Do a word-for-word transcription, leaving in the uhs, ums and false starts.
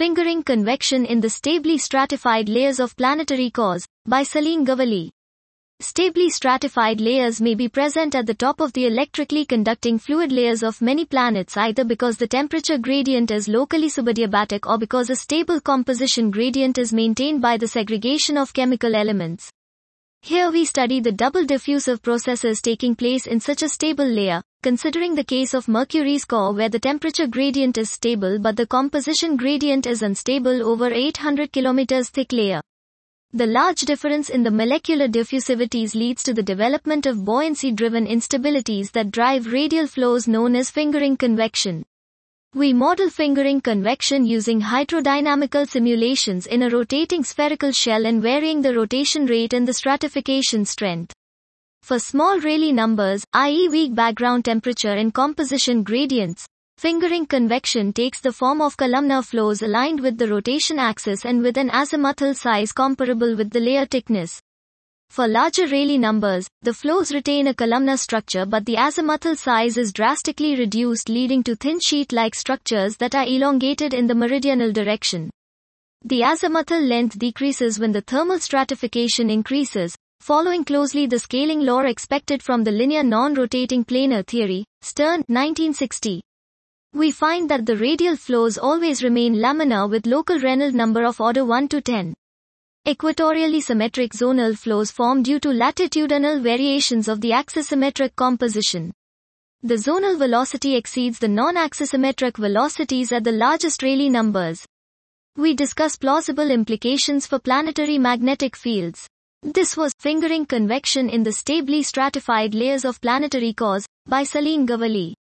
Fingering Convection in the Stably Stratified Layers of Planetary Cores, by Salim Gavali. Stably stratified layers may be present at the top of the electrically conducting fluid layers of many planets either because the temperature gradient is locally subadiabatic or because a stable composition gradient is maintained by the segregation of chemical elements. Here we study the double diffusive processes taking place in such a stable layer, considering the case of Mercury's core where the temperature gradient is stable but the composition gradient is unstable over eight hundred kilometers thick layer. The large difference in the molecular diffusivities leads to the development of buoyancy-driven instabilities that drive radial flows known as fingering convection. We model fingering convection using hydrodynamical simulations in a rotating spherical shell and varying the rotation rate and the stratification strength. For small Rayleigh numbers, that is weak background temperature and composition gradients, fingering convection takes the form of columnar flows aligned with the rotation axis and with an azimuthal size comparable with the layer thickness. For larger Rayleigh numbers, the flows retain a columnar structure but the azimuthal size is drastically reduced leading to thin sheet-like structures that are elongated in the meridional direction. The azimuthal length decreases when the thermal stratification increases, following closely the scaling law expected from the linear non-rotating planar theory, Stern, nineteen sixty. We find that the radial flows always remain laminar with local Reynolds number of order one to ten. Equatorially symmetric zonal flows form due to latitudinal variations of the axisymmetric composition. The zonal velocity exceeds the non-axisymmetric velocities at the largest Rayleigh numbers. We discuss plausible implications for planetary magnetic fields. This was Fingering Convection in the Stably Stratified Layers of Planetary Cores, by Salim Gavali.